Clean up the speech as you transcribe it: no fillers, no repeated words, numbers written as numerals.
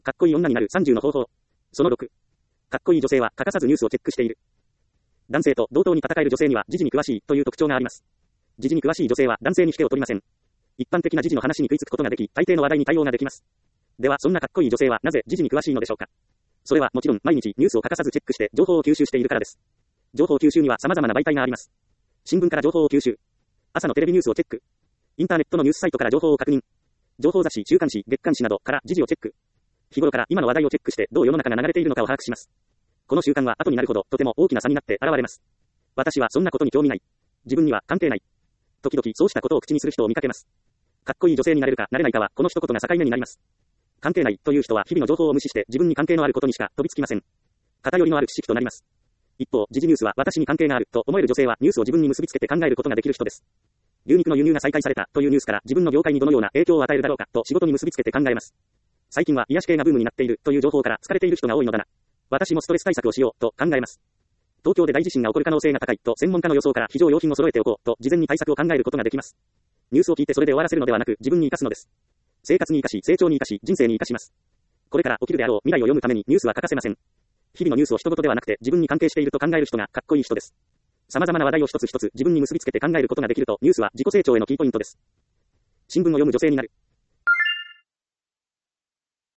かっこいい女になる30の方法。その6。かっこいい女性は欠かさずニュースをチェックしている。男性と同等に戦える女性には時事に詳しいという特徴があります。時事に詳しい女性は男性に引けを取りません。一般的な時事の話に食いつくことができ、大抵の話題に対応ができます。では、そんなかっこいい女性はなぜ時事に詳しいのでしょうか。それはもちろん毎日ニュースを欠かさずチェックして情報を吸収しているからです。情報吸収には様々な媒体があります。新聞から情報を吸収。朝のテレビニュースをチェック。インターネットのニュースサイトから情報を確認。情報雑誌、週刊誌、月刊誌などから時事をチェック。日頃から今の話題をチェックしてどう世の中が流れているのかを把握します。この習慣は後になるほどとても大きな差になって現れます。私はそんなことに興味ない。自分には関係ない。時々そうしたことを口にする人を見かけます。かっこいい女性になれるかなれないかはこの一言が境目になります。関係ないという人は日々の情報を無視して自分に関係のあることにしか飛びつきません。偏りのある知識となります。一方、時事ニュースは私に関係があると思える女性はニュースを自分に結びつけて考えることができる人です。牛肉の輸入が再開されたというニュースから自分の業界にどのような影響を与えるだろうかと仕事に結びつけて考えます。最近は癒し系がブームになっているという情報から疲れている人が多いのだな。私もストレス対策をしようと考えます。東京で大地震が起こる可能性が高いと専門家の予想から非常用品を揃えておこうと事前に対策を考えることができます。ニュースを聞いてそれで終わらせるのではなく自分に生かすのです。生活に生かし、成長に生かし、人生に生かします。これから起きるであろう未来を読むためにニュースは欠かせません。日々のニュースを人事ではなくて自分に関係していると考える人がかっこいい人です。様々な話題を一つ一つ自分に結びつけて考えることができるとニュースは自己成長へのキーポイントです。新聞を読む女性になる。